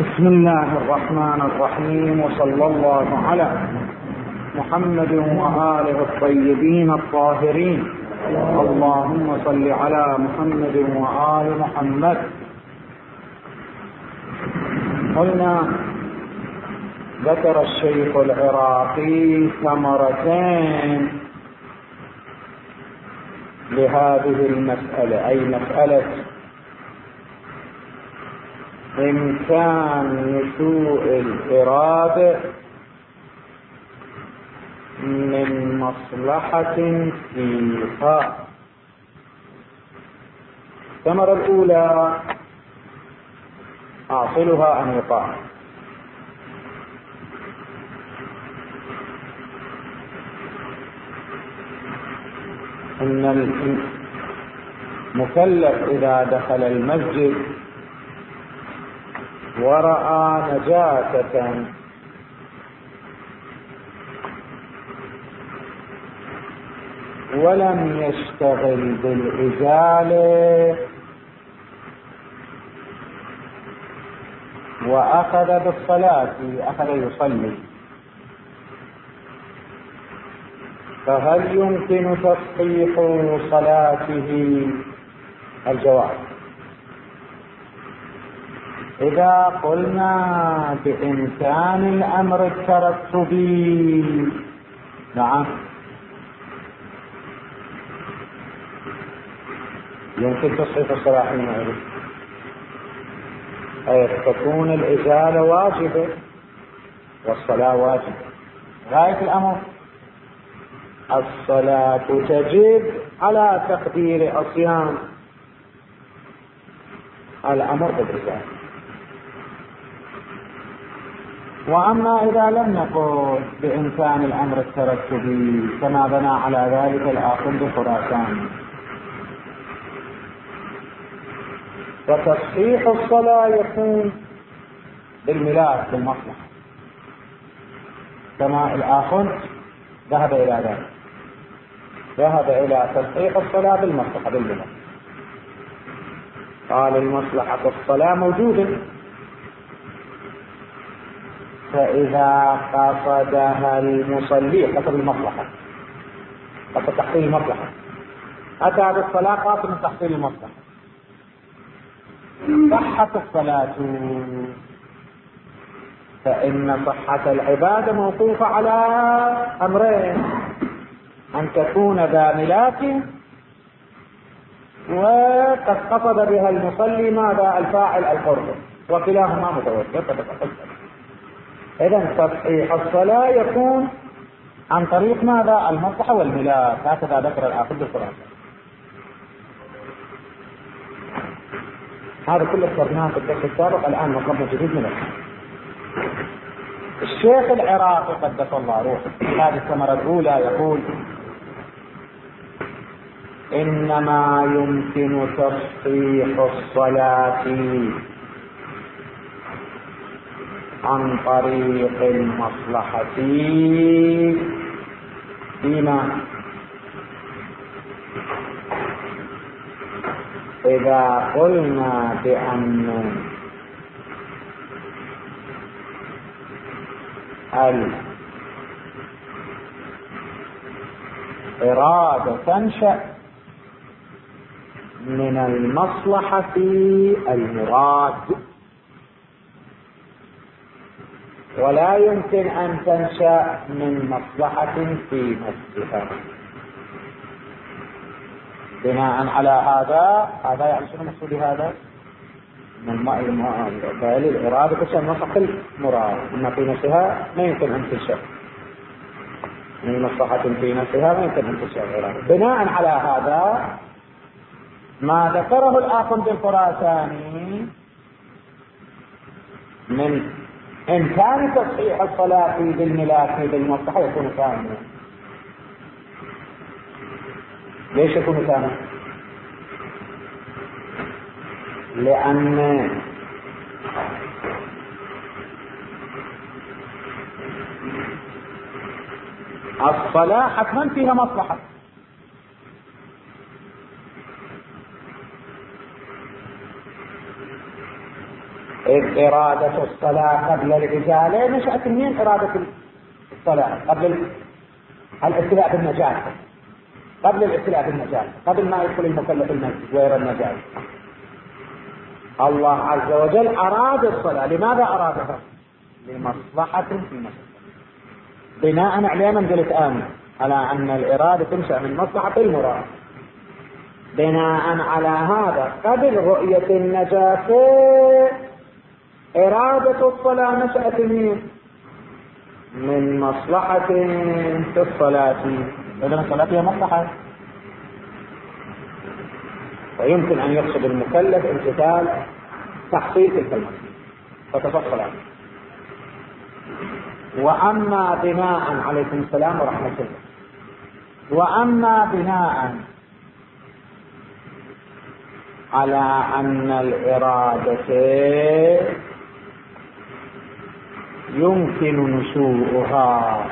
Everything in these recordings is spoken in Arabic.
بسم الله الرحمن الرحيم، وصلى الله على محمد وآله الطيبين الطاهرين. اللهم صل على محمد وآل محمد. قلنا ذكر الشيخ العراقي ثمرتين لهذه المسألة، أي مسألة إمكان نشوء الإرادة من مصلحة فيها. الثمرة الأولى أعصلها أن يقال إن المكلف إذا دخل المسجد ورأى نجاسة ولم يشتغل بالإزالة وأخذ بالصلاة، أخذ يصلي، فهل يمكن تصحيح صلاته؟ الجواب: إذا قلنا بإمكان الأمر الترتبي، نعم يمكن تصحيح الصلاة حينئذ، أي تكون الإزالة واجبة والصلاة واجبة. غاية الأمر الصلاة تجب على تقدير عصيان الأمر بالإزالة. وأما إذا لم نقل بإمكان الأمر الترتبي كما بنى على ذلك الآخوند خراساني، فتصحيح الصلاة يكون بالملاك بالمصلحة، كما الآخوند ذهب إلى ذلك، ذهب إلى تصحيح الصلاة بالمصلحة بالملاك. قال المصلحة الصلاة موجودة، فإذا قصدها المصلي قصد المصلحة، قصد تحصيل المصلحة، أتى بالصلاة قاصد من تحصيل المصلحة، صحة الصلاة، فإن صحة العبادة موقوفة على أمرين: أن تكون ذا ملاك، وقد قصد بها المصلي ماذا؟ الفاعل الحر، وكلاهما متوجه. إذن تصحيح الصلاة يكون عن طريق ماذا؟ المصلحة والملاك، هكذا ذكر الآخوند الخراساني. هذا كله ذكرناه في الدرس السابق، الآن مطلب جديد من الشيخ العراقي قدس الله روحه. هذه الثمرة الأولى يقول: إنما يمكن تصحيح الصلاة عن طريق المصلحة فيما إذا قلنا بأن الإرادة تنشأ من المصلحة المراد، ولا يمكن أن تنشأ من مصلحة في نفسها. بناء على هذا يعني شنو مقصود هذا؟ الإرادة تنشأ من مصلحة المراد، أما في نفسها ما يمكن أن تنشأ من مصلحة في نفسها، ما يمكن أن تنشأ الإرادة. بناء على هذا ما ذكره الآخوند الخراساني من إمكان تصحيح الصلاة بالملاك بالمصلحة يكون كاملا. ليش يكون كاملا؟ لأن الصلاة حتما فيها مصلحة، إذ إرادة الصلاة قبل الإزالة نشأت منين إرادة الصلاة؟ قبل الابتلاء بالنجاسة، قبل الابتلاء بالنجاسة، قبل ما يدخل المكلف المسجد ويرى النجاسة. الله عز وجل أراد الصلاة. لماذا أرادها؟ لمصلحة في مسجد. بناء على من قلت آمن على أن الإرادة تنشأ من مصلحة المراد. بناء على هذا قبل رؤية النجاسة إرادة الصلاة نشأت من مصلحة في الصلاة. إذن الصلاة هي مصلحة، ويمكن أن يقصد المكلف امتثال تحصيل تلك المصلحة فتصل صلاة. وأما بناء عليكم السلام ورحمة الله، وأما بناء على أن الإرادة يمكن نشوءها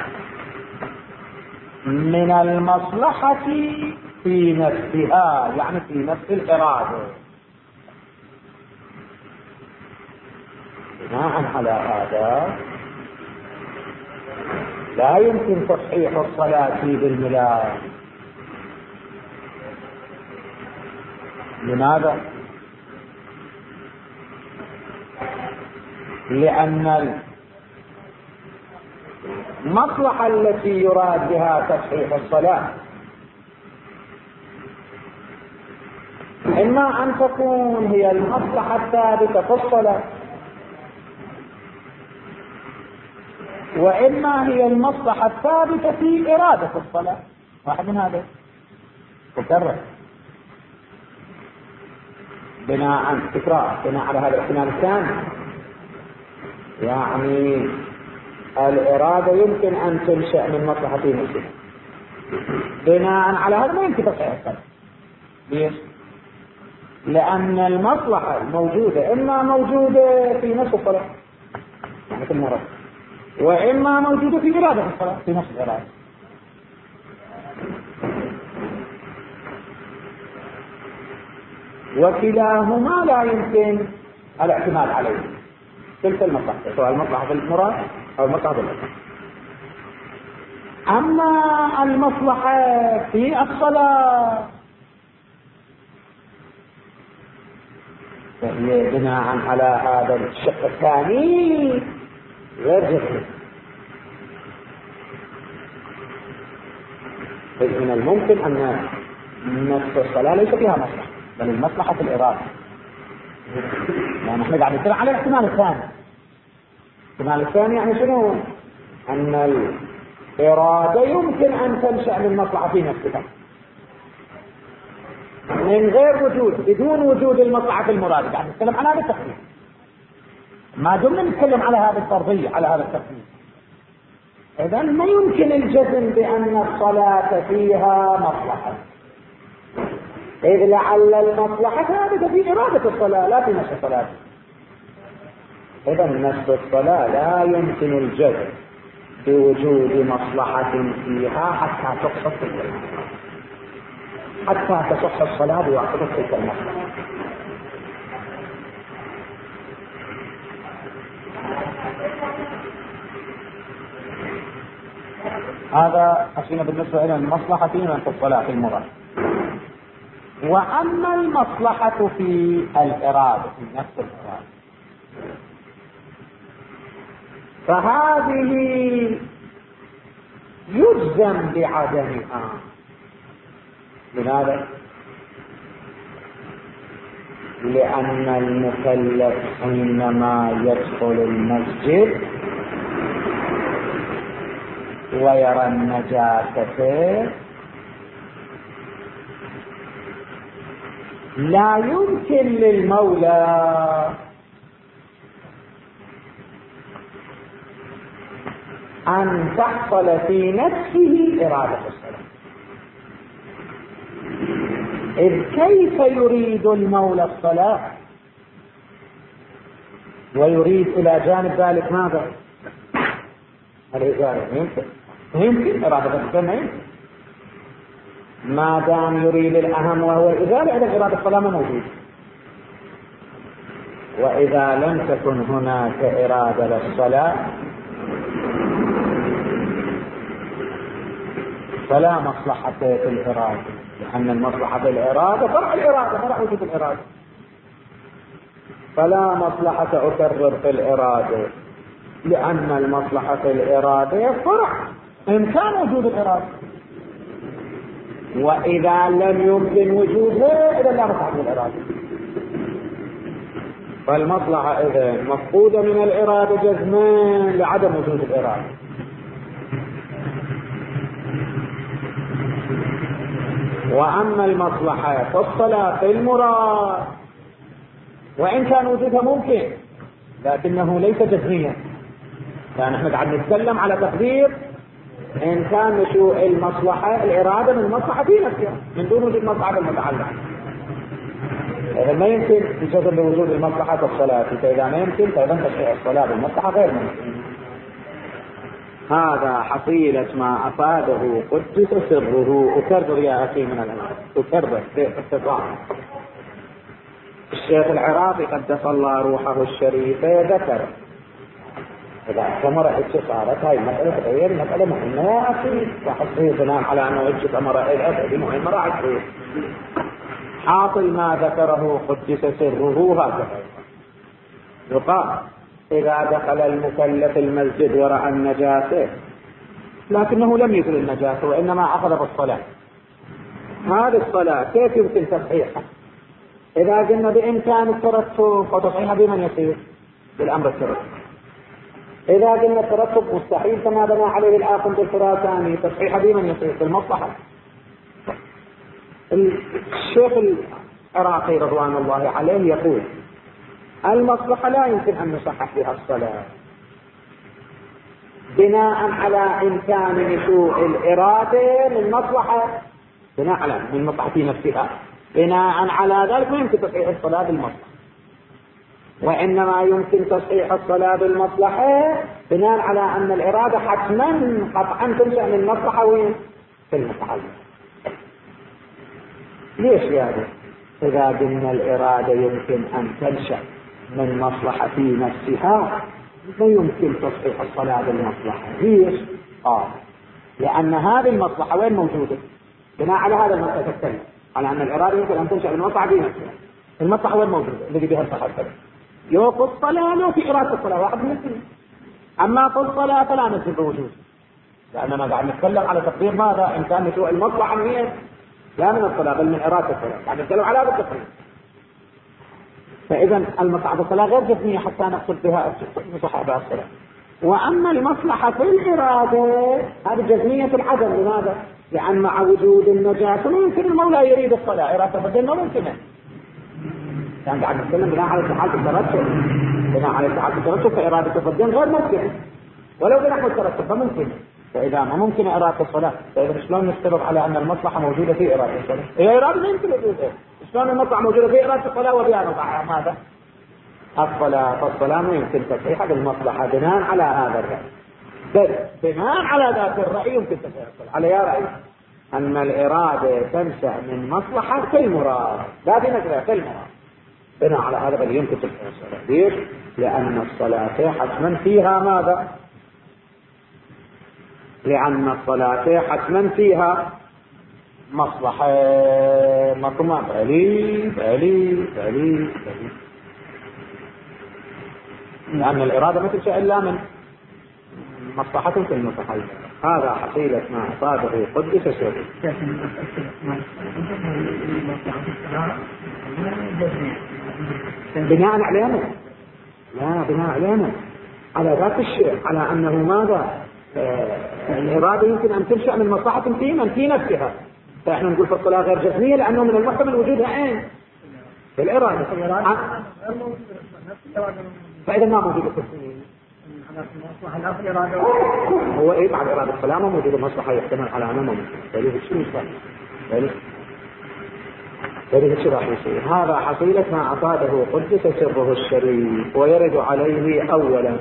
من المصلحة في نفسها، يعني في نفس الإرادة. بناء على هذا لا يمكن تصحيح الصلاة بالملاء. لماذا؟ لأن المصلحة التي يراد بها تصحيح الصلاة إما أن تكون هي المصلحة الثابتة في الصلاة، وإما هي المصلحة الثابتة في إرادة الصلاة. واحد من هذا تكرر. بناء على هذا الاحتمال الثاني، يعني الإرادة يمكن أن تنشأ من مصلحة نفسها. بناء على هذا ما يمكن تصحيح الصلاة. ليش؟ لأن المصلحة الموجودة إما موجودة في نفس الصلاة يعني في المرض، وإما موجودة في إرادة الصلاة في نفس الإرادة. وكلاهما لا يمكن الاعتماد عليه تلك المصلحة، سواء المصلحة في المراد أو المصلحة في المراد. أما المصلحة في الصلاة فهي بناء على هذا الشق الثاني غير جديد. من الممكن أن نفس الصلاة ليس فيها مصلحة، بل المصلحة في الإرادة. يعني نحن قاعد نتكلم على الاحتمال الثاني. الاحتمال الثاني يعني شنو؟ أن الإرادة يمكن أن تنشأ من مصلحة في نفسها من غير وجود، بدون وجود المصلحة في المراد. قاعد نتكلم على هذا التقسيم. ما دمنا نتكلم على هذه الفرضية، على هذا التقسيم، إذا ما يمكن الجزم بأن الصلاة فيها مصلحة، إذ لعل المصلحة ثابتة في إرادة الصلاة لا في نفس الصلاة. إذا نفس الصلاة لا يمكن الجزم بوجود مصلحة فيها حتى تقصد تلك المصلحة، حتى تصح الصلاة بواسطة تلك المصلحة. هذا أشينا بالنسبة إلى المصلحة في الصلاة في المراد. وأما المصلحة في الإرادة في نفس الإرادة فهذه يجزم بعدمها. لماذا؟ لأن المكلف حينما يدخل المسجد ويرى النجاسة لا يمكن للمولى أن تحصل في نفسه إرادة الصلاة. إذ كيف يريد المولى الصلاة ويريد إلى جانب ذلك ماذا؟ الإزالة. يمكن إرادة الصلاة يمكن. ما دام يريد الأهم وهو الإزالة إذا إرادة الصلاة ما موجود. وإذا لم تكن هناك إرادة للصلاة فلا مصلحة في الإرادة، لأن المصلحة في الإرادة فرع الإرادة، فرع وجود الإرادة. فلا مصلحة أكرر في الإرادة، لأن المصلحة في الإرادة فرع إمكان وجود الإرادة، وإذا لم يمكن وجودها إذا لا مصلحة في الإرادة. فالمصلحة إذا مفقودة من الإرادة جزمان لعدم وجود الإرادة. وأما المصلحة فالصلاة في المراد، وإن كان وجودها ممكن لكنه ليس جزميا، يعني نحن قاعد نتكلم على تقدير إن كان نشوء المصلحة الإرادة من المصلحة في نفسها من دون وجود مصلحة المتعلق. إذا ما يمكن يجزم بوجود المصلحة في الصلاة، فإذا ما يمكن فإذا تشريع الصلاة بالمصلحة غير ممكن. هذا حصيلة ما أفاده قدس سره. أكرر يا أخي من الأمر، أكرر باختصار. الشيخ العراقي قدس الله روحه الشريفة ذكر إذا ثمر اتصالات هاي المسألة تغير مسألة مهمة يا أخي، وحصيه بناء على أنه ثمر هذه مهمة راعي. حاصل ما ذكره قدس سره هكذا. يقال إذا دخل المكلف المسجد ورأى النجاسة لكنه لم يزل النجاسة وإنما أخذ بالصلاة، هذه الصلاة كيف يمكن تصحيحها؟ إذا قلنا بإمكان الترتب وتصحيحها بمن يصير؟ بالأمر الترتب. إذا قلنا الترتب مستحيل كما بنى عليه الآخر بالخراساني، تصحيحها بمن يصير؟ بالمصلحة. الشيخ العراقي رضوان الله عليه يقول المصلحة لا يمكن أن نصحح بها الصلاة بناء على إمكان نشوء الإرادة من مصلحة، بناء على من مصلحة في نفسها، بناء على ذلك ما يمكن تصحيح الصلاة بالمصلحة، وإنما يمكن تصحيح الصلاة بالمصلحة بناء على أن الإرادة حتما قطعا تنشأ من مصلحة وين؟ في المتعلق. ليش يعني؟ إذا قلنا الإرادة يمكن أن تنشأ من مصلحة في نفسها لا يمكن تصحيح الصلاة بالمصلحة. ليش؟ لأن هذه المصلحة وين موجودة؟ بناء على هذا المصلحة تتكلم على أن الإرادة يمكن أن تنشأ من مصلحة في نفسها. المصلحة وين موجودة؟ الذي بها الصحة يوقف الصلاة لو في إرادة الصلاة واحد من الاثنين. أما في الصلاة فلا نسبب بوجود، لأننا قاعد نتكلم على تقدير ماذا؟ إن كان نشوء المصلحة من لا من الصلاة بل من إرادة الصلاة، قاعد نتكلم على هذا التقدير. فإذا المصلحة في الصلاة غير جسمية حتى نقصد بها مصلحة بها الصلاة. وأما المصلحة في الإرادة هذه جسمية العدم. لماذا؟ لأن مع وجود النجاسة ما يمكن المولى يريد الصلاة، إرادة بدل ما ممكنة. يعني قاعد نتكلم بناء على استحالة الترتب، بناء على استحالة الترتب فإرادة البدن غير ممكنة، ولو بنحو الترتب فممكن. فإذا ما ممكن إرادة الصلاة فإذا شلون نستدل على أن المصلحة موجودة في إرادة الصلاة؟ هي إرادة ما يمكن وجودها. شلون المصلحة موجودة في إرادة الصلاة وبها نضع ماذا؟ الصلاة. فالصلاة ما يمكن تصحيحها بالمصلحة بناء على هذا الرأي. بل بناء على ذات الرأي يمكن تصحيح الصلاة. على يا رأي أن الإرادة تنشأ من مصلحة في المراد، لا في نفسها في المراد. بناء على هذا بل يمكن تصحيح الصلاة. ليش؟ لأن الصلاة حتما فيها ماذا؟ لأن الصلاة حتما فيها مصلحة مطمع. بلي لأن الإرادة ما تنشأ إلا من مصلحة في المتحيز. هذا حصيلة ما أصابه قدس سره. بناء علينا، لا بناء علينا على ذات الشيء، على أنه ماذا؟ الإرادة يمكن أن تنشأ من مصلحة في نفسها. فإحنا نقول في الصلاة غير جسمية لأنه من المحتمل وجودها أين؟ في الإرادة. فإذا ما موجود التسمية هو إيه بعد إرادة الصلاة ما موجود المصلحة يحتمل على أنه موجود. فليه الشيء فليه الشيء راح يصير. هذا حصيلة ما أفاده قدس سره الشريف. ويرد عليه أولا،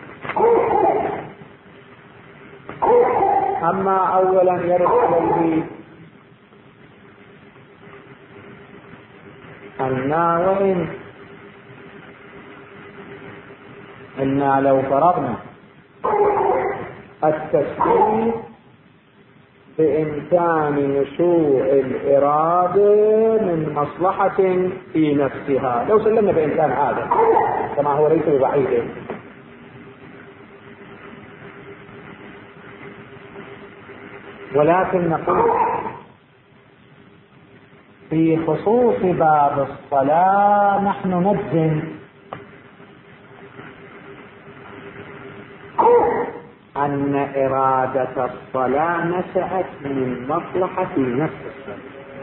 أما أولا يرد عليه أن وإن إنا لو فرضنا التسليم بإمكان نشوء الإرادة من مصلحة في نفسها، لو سلمنا بإمكان هذا كما هو ليس ببعيد، ولكن نقول في خصوص باب الصلاة نحن نجزم أن إرادة الصلاة نشأت من مصلحة نفس الصلاة.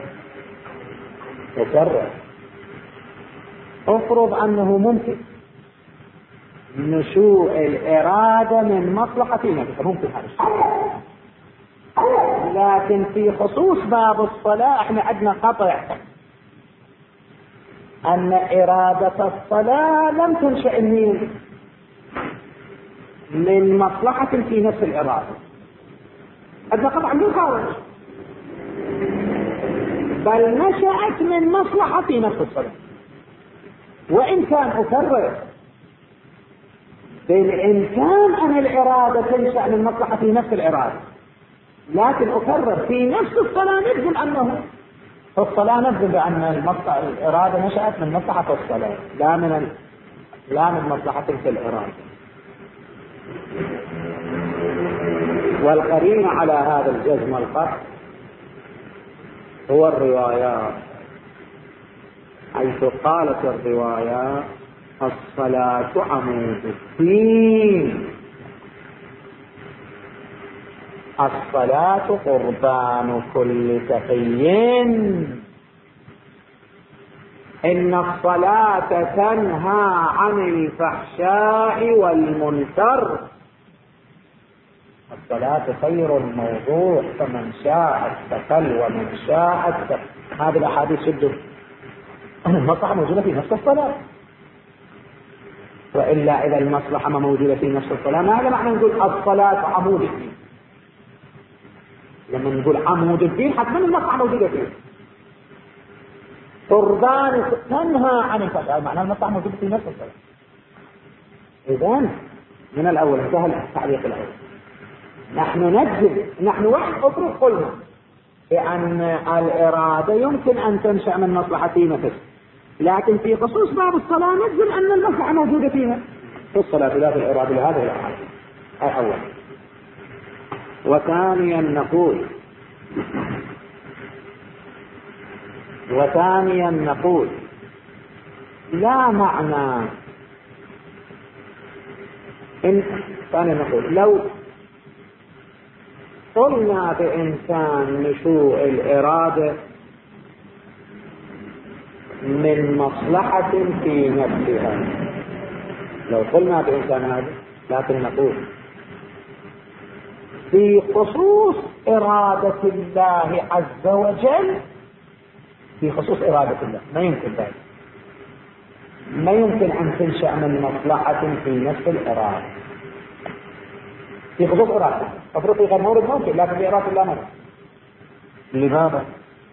وكرر افرض أنه ممكن نشوء الإرادة من مصلحة نفسها، ممكن هذا الشيء، لكن في خصوص باب الصلاة احنا عندنا قطع أن إرادة الصلاة لم تنشأ من مصلحة في نفس الإرادة، عندنا قطع من خارج، بل نشأت من مصلحة في نفس الصلاة. وإن كان أكرر بالإمكان أن الإرادة تنشأ من مصلحة في نفس الإرادة، لكن أكرر في نفس الصلاة نجزم أنه في الصلاة نجزم بأن الإرادة نشأت من مصلحة الصلاة لا من مصلحة في الإرادة. والقرين على هذا الجزم والقطع هو الروايات، حيث قالت الروايات الصلاة عمود الدين، الصلاة قربان كل تقي، إن الصلاة تنهى عن الفحشاء والمنكر، الصلاة خير الموضوع، فمن شاء استقل ومن شاء استقل. هذه الأحاديث شدوا المصلحة موجودة في نفس الصلاة، وإلا إذا المصلحة ما موجودة في نفس الصلاة ما هذا معنى نقول الصلاة عمود الدين. لما نقول عمود الدين حتما المصلحة موجودة فيه. قربان تنهى عن الفحشاء، معنى المصلحة موجودة في نفس الصلاة. إذن من الأول انتهى التعليق الأول. نحن نجزم، نحن واحد أفرق قلنا بأن الإرادة يمكن أن تنشأ من مصلحة نفس، لكن في خصوص باب الصلاة نجزم أن المصلحة موجودة فينا في الصلاة لا في الإرادة لهذه الأحاديث. أولا. وثانيا نقول لا معنى لو قلنا بإمكان نشوء الإرادة من مصلحة في نفسها، لو قلنا بإمكان هذا، لكن نقول في خصوص إرادة الله عز وجل، في خصوص إرادة الله ما يمكن ذلك، ما يمكن أن تنشأ من مصلحة في نفس الإرادة في خصوص إرادة. أفرض في غير مورد ممكن، لكن في إرادة الله ممكن. لماذا؟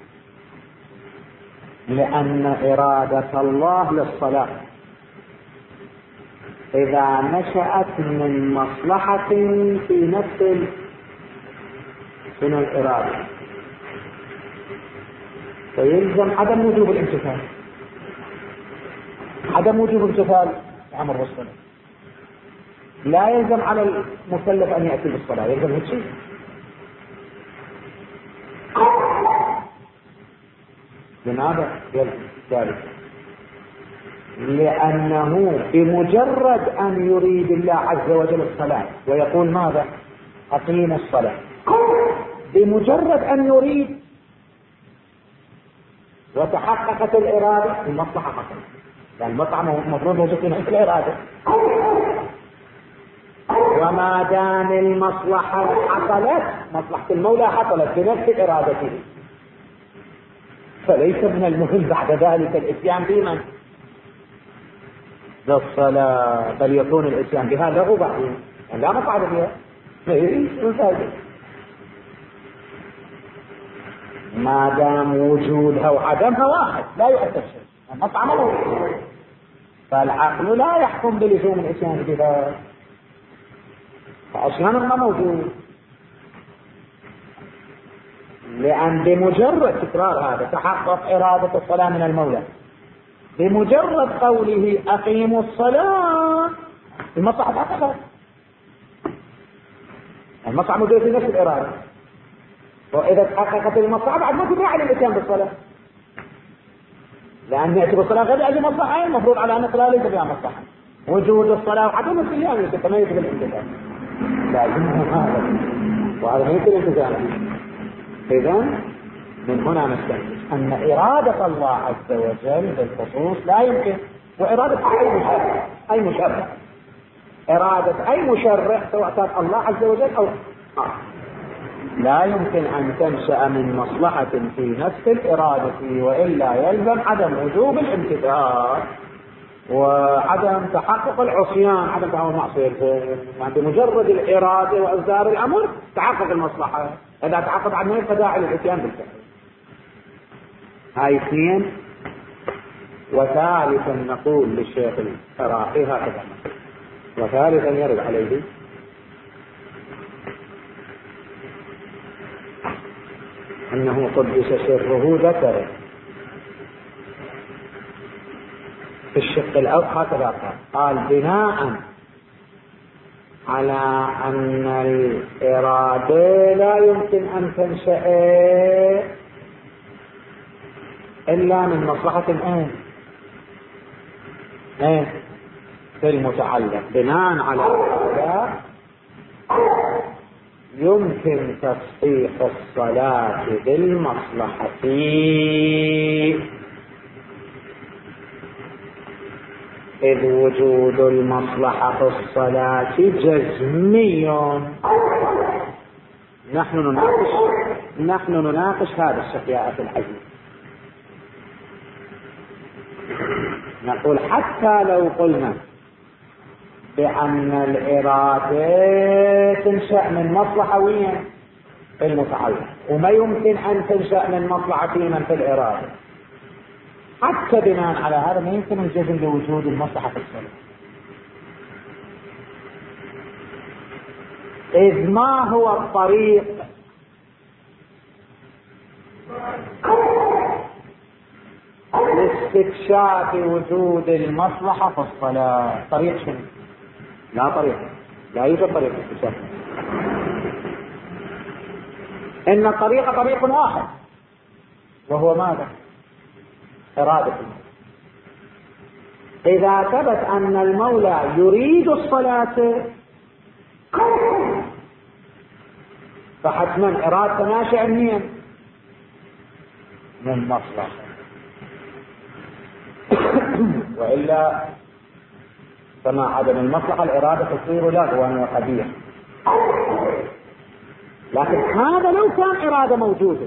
لأن إرادة الله للصلاة إذا نشأت من مصلحة في نفس الإرادة فيلزم عدم وجوب الامتثال، عدم وجوب امتثال الأمر بالصلاة. لا يلزم على المكلف أن يأتي بالصلاة، يلزم هيك شيء. لماذا يلزم ذلك؟ لأنه بمجرد أن يريد الله عز وجل الصلاة ويقول ماذا؟ أقيم الصلاة، بمجرد أن يريد وتحققت الإرادة المصلحة حصلت، يعني المطعم المفروض موجود في نفس الإرادة، وما دام المصلحة حصلت، مصلحة المولى حصلت بنفس إرادته، فليس من المهم بعد ذلك الإتيان بمن؟ بالصلاة، بل يكون الإتيان بها له بعدين، يعني لا مصعد بها ما دام وجودها وعدمها واحد لا يؤثر شيء، المطعم موجود فالعقل لا يحكم بلزوم الإتيان بذلك، فعصيان ما موجود، لأن بمجرد تكرار هذا تحقق إرادة الصلاة من المولى، بمجرد قوله أقيموا الصلاة المصلحة تحققت، المصلحة موجودة في نفس الإرادة، وإذا تحققت المصلحة بعد ما تدعي على الإتيان بالصلاة، لأن يأتي الصلاة غير أجل مصلحة، المفروض على أن الصلاة ليس فيها مصلحة، وجود الصلاة وعدم الصيام يتميز بالانتزاع، لازمهم هذا وهذا ما يمكن الالتزام. إذن من هنا نستنتج أن إرادة الله عز وجل بالخصوص لا يمكن، وإرادة أي مشرع إرادة أي مشرع سواء كان الله عز وجل أو لا يمكن أن تنشأ من مصلحة في نفس الإرادة، وإلا يلزم عدم وجوب الامتثال وعدم تحقق العصيان، عدم تحقق المعصية. يعني بمجرد الإرادة وإصدار الأمر تحقق المصلحة، إذا تحقق عنه فداعي للإتيان بالفعل. هاي اثنين. وثالثا نقول للشيخ العراقي هكذا، وثالثا يرد عليه أنه قدس سره ذكر في الشق الأول هكذا قال بناء على أن الإرادة لا يمكن أن تنشأ إلا من مصلحة في المتعلق، بناء على هذا يمكن تصحيح الصلاة بالمصلحة، إذ وجود المصلحة في الصلاة جزمي. نحن نناقش هذا الشيء في الحديث، نقول حتى لو قلنا بأن الإرادة تنشأ من مصلحة وين في المتعلق، وما يمكن أن تنشأ من مصلحة في من في الإرادة، حتى بناء على هذا ما يمكن الجزم بوجود المصلحة في الصلاة، إذ ما هو الطريق لاستكشاف وجود المصلحة في الصلاة؟ طريق شنو؟ لا يوجد طريق استكشاف. إن الطريق طريق واحد، وهو ماذا؟ إرادة المولى. إذا ثبت أن المولى يريد الصلاة فحتما إرادة ناشئة من مصلحة، وإلا فما عدم المصلحة الإرادة تصير لغوا وقبيح. لكن هذا لو كان إرادة موجودة،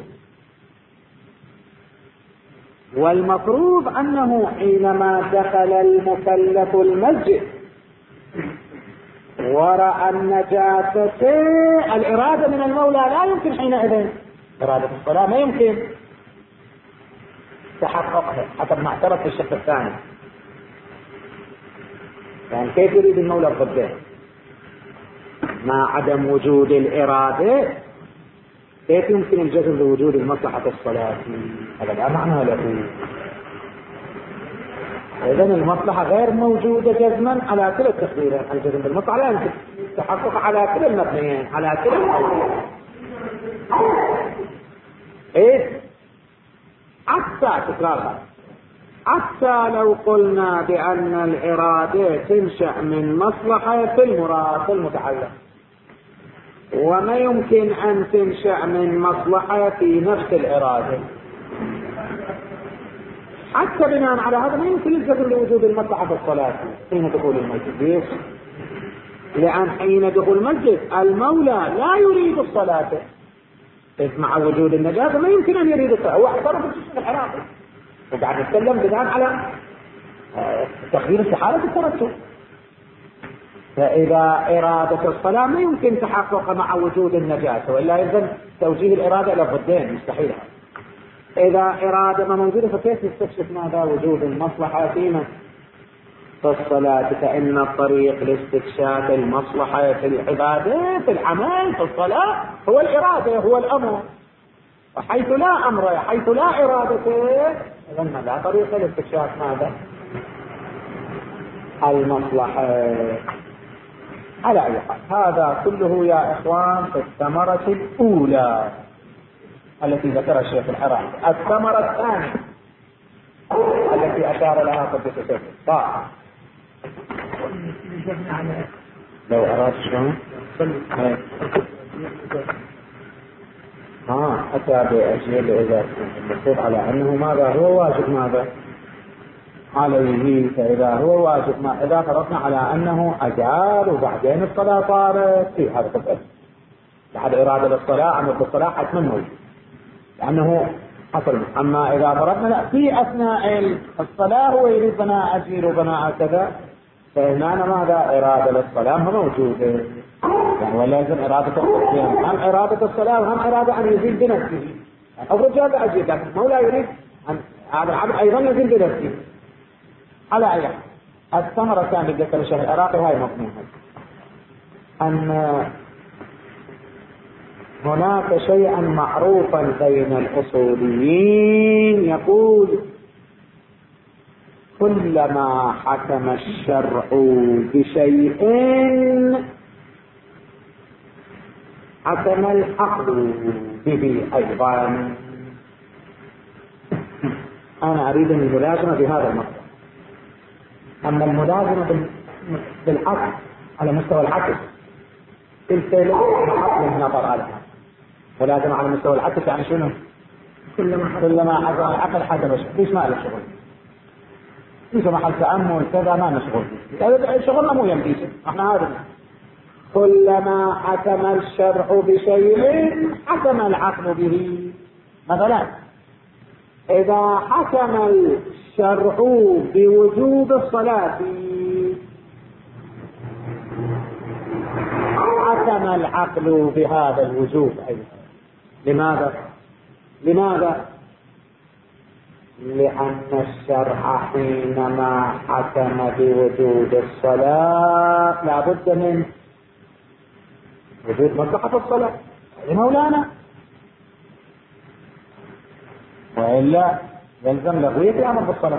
والمفروض أنه حينما دخل المكلف المسجد ورأى النجاسة الإرادة من المولى لا يمكن حينئذ إرادة الصلاة، ما يمكن تحققها حسب ما اعترف في الشق الثاني. يعني كيف يريد المولى الضدين مع عدم وجود الإرادة؟ كيف يمكن الجزم بوجود المصلحة في الصلاة؟ هذا لا معنى له. إذن المصلحة غير موجودة جزما على كل التقديرين، الجزم بالمصلحة لا يمكن تحقق على كل المبنيين، على كل القولين. حتى تكرارها، حتى لو قلنا بأن الإرادة تنشأ من مصلحة في المراد في المتعلق، وما يمكن أن تنشأ من مصلحة في نفس الإرادة، حتى بناء على هذا ما يمكن الجزم لوجود المصلحة في الصلاة حين دخول المسجد. ليش؟ لأن حين دخول المسجد المولى لا يريد الصلاة، مع وجود النجاسة ما يمكن أن يريد الصلاة، هو اعترف بالشيء الحرام، وقاعد نتكلم بناء على تخيير استحالة الترتب. فإذا إرادة الصلاة ما يمكن تحققها مع وجود النجاسة، وإلا يلزم توجيه الإرادة إلى الضدين، مستحيل. إذا إرادة ما موجودة فكيف نستكشف ماذا وجود المصلحة فيما في الصلاة فإن الطريق لاستكشاف المصلحة في العبادة في العمل في الصلاة هو الإرادة هو الأمر، وحيث لا أمر حيث لا إرادة إذن لا طريق لاستكشاف ماذا؟ المصلحة. على أي حال هذا كله يا إخوان في الثمرة الأولى التي ذكرها الشيخ الحرامي. الثمرة الثانية التي أشار لها قدس سيف طاعة. لو أراد شلون؟ أتى بأجيال إذا المفروض على أنه ماذا هو واجب ماذا؟ عليه. فإذا هو واجب ما إذا فرضنا على أنه أجال وبعدين الصلاة صارت في هذا القدس بعد إرادة للصلاة أمر بالصلاة حتما موجود لأنه حصل. أما إذا فرضنا لا في أثناء الصلاة هو يريد بناء أجيل وبناء كذا فهنا ماذا إرادة للصلاة موجودة يعني ولازم إرادة الصلاة هم إرادة الصلاة وهم إرادة أن يزيد بنفسه أفرض جاب أجيل لكن مولا يريد أن هذا العبد أيضا يزيد بنفسه. على أي حال الثمرة الثانية ذكر الشيخ العراقي هاي مضمونها أن هناك شيئا معروفا بين الأصوليين يقول كلما حكم الشرع بشيء حكم العقل به أيضا. أنا أريد الملازمة بهذا المقطع. أما الملازمة بالعقل على مستوى العكس تلك محط النظر عليها. ملازمة على مستوى العكس يعني شنو؟ كلما حكم العقل حكم الشرع. ليش ما له شغل؟ ليش محل تأمل كذا ما نشغل فيه. شغلنا مو يمديش احنا هذا. كلما حكم الشرع بشيء حكم العقل به. مثلا إذا حكم الشرع بوجوب الصلاة حكم العقل بهذا الوجوب أيضا. لماذا؟ لأن الشرع حينما حكم بوجوب الصلاة لا بد من وجود مصلحة الصلاة لمولانا وإلا يلزم لغوية الأمر بالصلاة.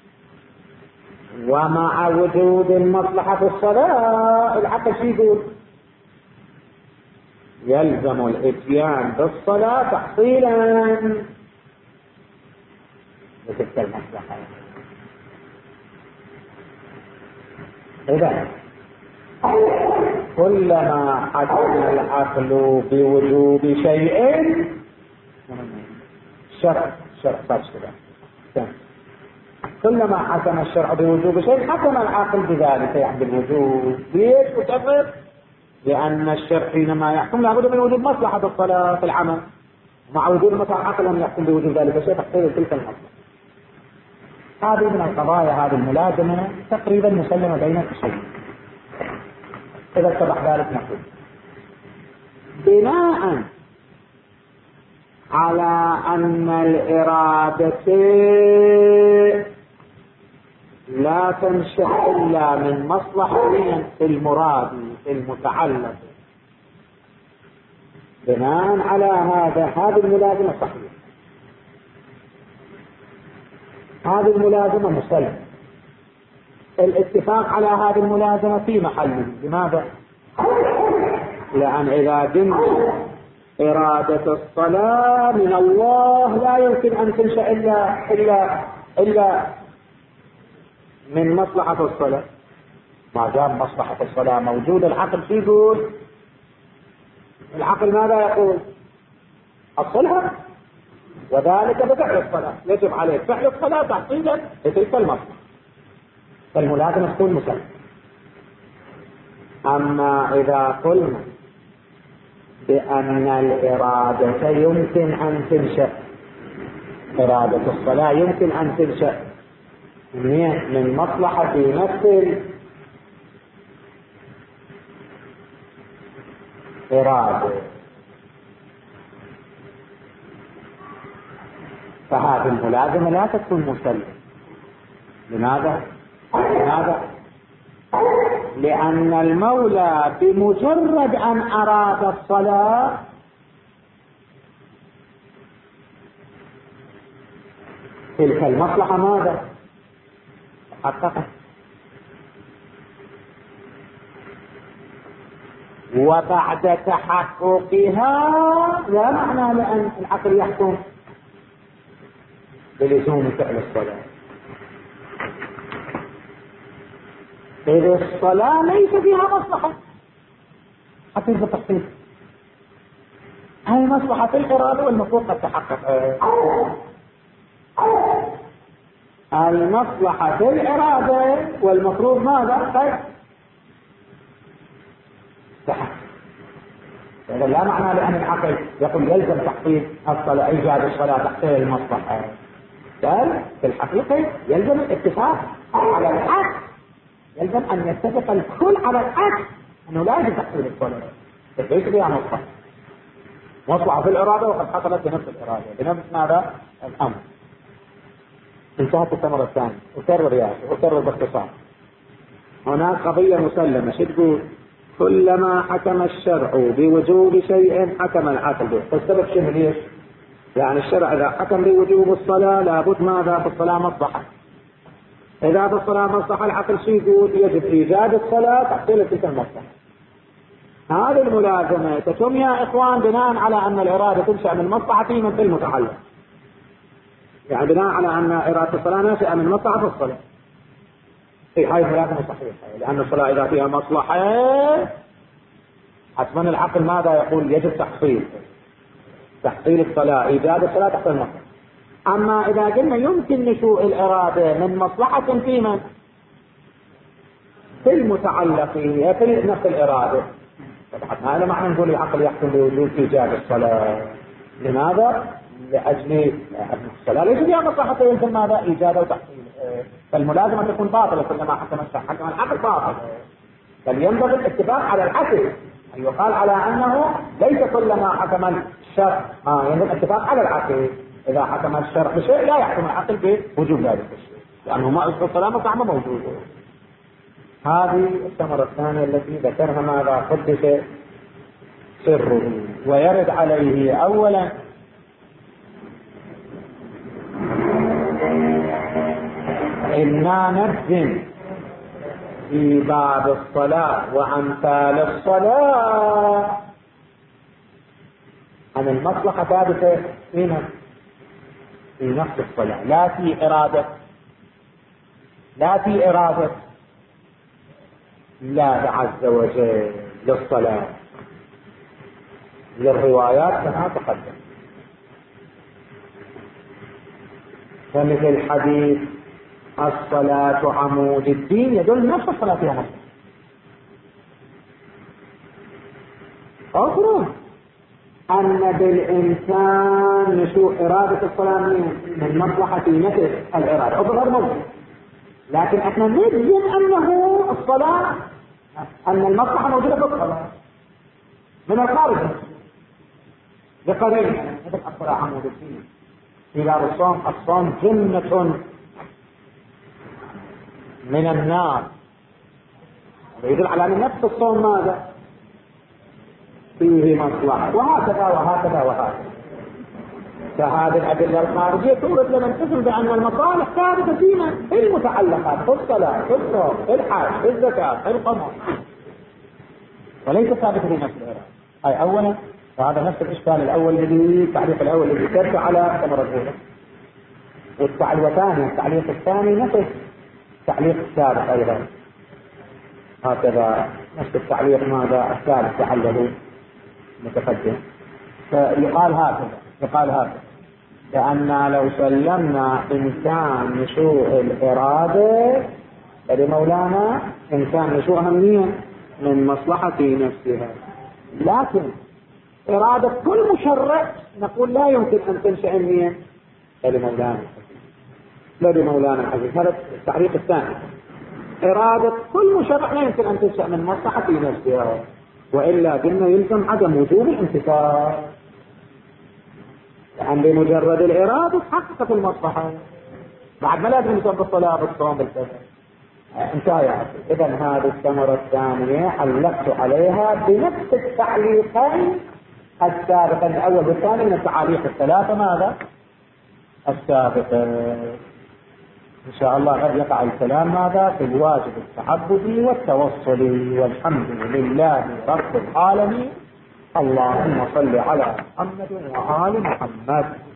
ومع وجود المصلحة في الصلاة العقل شو يقول؟ يلزم الاتيان بالصلاة تحصيلا لتلك المصلحة. إذا كلما حكم العقل بوجوب شيء شرع كلما حكم الشرع بوجوب شيء حكم العقل بذلك يعني بالوجوب. ليش متفق؟ لأن الشرع حينما يحكم لابد من وجود مصلحة الصلاة في العمل مع وجود مصلحة العقل أن يحكم بوجود ذلك الشيء تحصيل تلك المصلحة. هذه من القضايا هذه الملازمة تقريبا مسلمة بين الأصوليين. إذا اتضح ذلك نقول بناء على أن الإرادة لا تنشأ إلا من مصلحة في المراد في المتعلق. بناء على هذه الملازمة صحيحة. هذه الملازمة مسلمة. الاتفاق على هذه الملازمة في محله. لماذا؟ لأن إذا قلنا إرادة الصلاة من الله لا يمكن أن تنشأ إلا من مصلحة الصلاة. ما دام مصلحة الصلاة موجودة العقل شو يقول؟ العقل ماذا يقول؟ الصلاة وذلك بفعل الصلاة يجب عليك فعل الصلاة تحصيلا لتلك المصلحة. فالملازمة تكون مسلمة. أما إذا قلنا بأن الإرادة يمكن أن تنشأ إرادة الصلاة يمكن أن تنشأ من مصلحة في نفس الإرادة فهذه الملازمة لا تكون مسلمة. لماذا؟ لأن المولى بمجرد أن أراد الصلاة تلك المصلحة ماذا؟ تحققت. وبعد تحققها لا معنى لأن العقل يحكم بلزوم فعل الصلاة. إذا الصلاة ليس فيها مصلحة حتى بالتفصيل، هاي مصلحة الإرادة والمفروض قد تحقق. المصلحة في الإرادة والمفروض ماذا؟ قد تحقق. إذا لا معنى لأن العقل يقول يلزم تحقيق الصلاة، إيجاد الصلاة تحقيق المصلحة، بل في الحقيقة يلزم الاتفاق على العكس، يلزم أن يتفق الكل على العكس أنه لا يجب تحقيق الصلاة. ليس بها مصلحة، مصلحة في الإرادة وقد حصلت بنفس الإرادة بنفس ماذا؟ الأمر. انتهت الثمرة الثانية. أكرر يا أخي، أكرر باختصار. هناك قضية مسلمة، شو تقول؟ كلما حكم الشرع بوجوب شيء حكم العقل به. فالسبب شنو؟ ليش؟ يعني الشرع إذا حكم بوجوب الصلاة لابد ماذا؟ في الصلاة مصلحة. إذا في الصلاة مصلحة العقل شو يقول؟ يجب إيجاد الصلاة تحصيل تلك المصلحة. هذه الملازمة تتم يا إخوان بناء على أن الإرادة تنشأ من مصلحة من في المتعلق، يعني بناء على أن إرادة الصلاة ناشئة من مصلحة في الصلاة. في هاي ملازمة صحيحة، لأن الصلاة إذا فيها مصلحة حتما العقل ماذا يقول؟ يجب تحصيل الصلاة، إيجاد الصلاة تحصيل المصلحة. أما إذا قلنا يمكن نشوء الإرادة من مصلحة في من؟ في المتعلقين في نفس الإرادة. طبعا هذا معنى نقول العقل يحكم بوجود إيجاد الصلاة. لماذا؟ لأجل الصلاة ليس فيها مصلحة يمكن ماذا؟ إيجاد وتحصيل. فالملازمة تكون باطلة كلما حكم الشرع، حكم العقل باطل. بل ينبغي الاتفاق على العكس، أي يقال على أنه ليس كلما حكم الشرع ينبغي الاتفاق على العكس. إذا حكم الشرع بشيء لا يحكم العقل بوجود ذلك الشيء، لأنه ما أصل الصلاة مطعمة موجودة. هذه الثمرة الثانية التي ذكرها ماذا؟ قدس سره. ويرد عليه أولا إنا نجزم في باب الصلاة وأمثال الصلاة أن المصلحة ثابتة في نفس الصلاة، لا في إرادة الله عز وجل للصلاة. للروايات كما تقدم، فمثل حديث الصلاة عمود الدين يدل نفس الصلاة فيها مصلحة. أخرى أن بالإنسان نشوء إرادة الصلاة من مصلحة نفس الإرادة أظهر موجود، لكن احنا نجزم أنه الصلاة أن المصلحة موجودة في الصلاة من الخارج بقرينة. مثل الصلاة عمود الدين في باب الصوم جنة من النار، يدل على أن نفس الصوم ماذا؟ فيه مصلحة، وهكذا وهكذا وهكذا. فهذه الأدلة الخارجية تورد لمن تفهم بأن المصالح ثابتة فينا في المتعلقات، في الصلاة، في الصوم، في الحج، في الزكاة، في القمر، وليس ثابتة في نفس الإرادة. أي أولا، وهذا نفس الإشكال الأول الذي التعليق الأول الذي ذكرته على الثمرة الأولى، التعليق الثاني نفس التعليق السابق أيضا، هكذا نفس التعليق ماذا الثالث تعلق متقدم. فيقال هكذا لأن لو سلمنا إمكان نشوء الإرادة فلمولانا إمكان نشوءها من مصلحة نفسها، لكن إرادة كل مشرع نقول لا يمكن أن تنشأ منين لمولانا العزيز. هذا التعليق الثاني. إرادة كل مشرع لا يمكن أن تنشأ من مصلحة نفسها، وإلا قلنا يلزم عدم وجوب الانتصار، لأن بمجرد الإرادة تحققت المصلحة، بعد ما لازم يصب الصلاة بالصوم بالكذا. انتهى. إذا هذه الثمرة الثانية علقت عليها بنفس التعليقين السابقين الأول والثاني من التعاليق الثلاثة ماذا؟ السابقة. إن شاء الله قد يقع الكلام ماذا؟ في الواجب التعبدي والتوصلي. والحمد لله رب العالمين. اللهم صل على محمد وآل محمد.